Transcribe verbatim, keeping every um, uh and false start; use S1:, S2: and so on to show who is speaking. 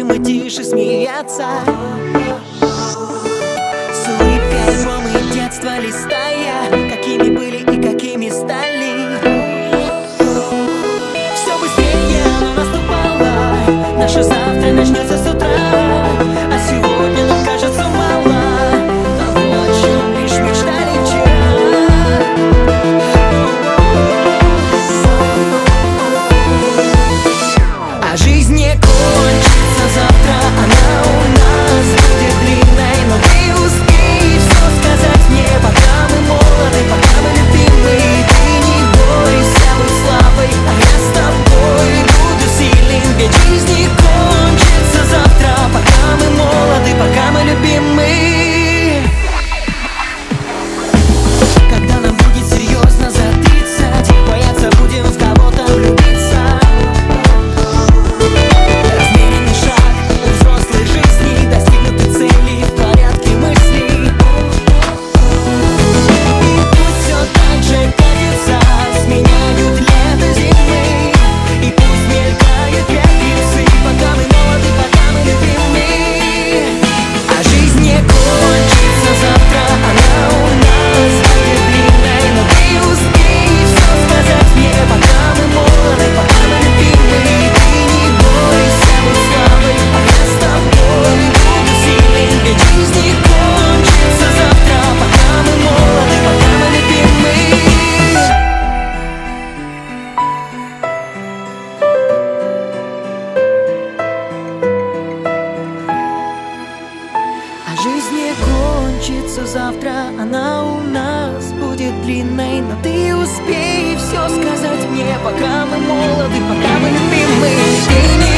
S1: мы тише смеяться. С улыбкой альбомы детства листая, какими были и какими стали. Все быстрее, но наступало, наше завтра начнется с утра. А сегодня нам кажется мало того, о чем лишь мечтали вчера. А жизнь не кончится завтра, она у нас будет длинной. Но ты успей все сказать мне, пока мы молоды, пока мы любимы. Ты не бойся быть слабой, а я с тобой буду сильным. Ведь жизнь не кончится завтра, пока мы молоды, пока мы любимы. Когда нам будет серьезно за тридцать, бояться будем в кого-то влюбиться. Размеренный шаг у взрослой жизни, достигнуты цели в порядке мыслей. И пусть все так же катится, сменяют лето зимы. И пусть мелькают пятницы, пока мы молоды, пока мы любимы. А жизнь не кончится завтра, она у нас будет длинной. Но ты успей все сказать мне, пока мы молоды, пока мы любимы. Ты не бойся быть слабой, а я с тобой буду сильным. Ведь жизнь не кончится завтра, пока мы молоды, пока мы любимы. А жизнь не кончится завтра, она у нас будет длинной. Но ты успей все сказать мне, пока мы молоды, пока мы любимы. Ты не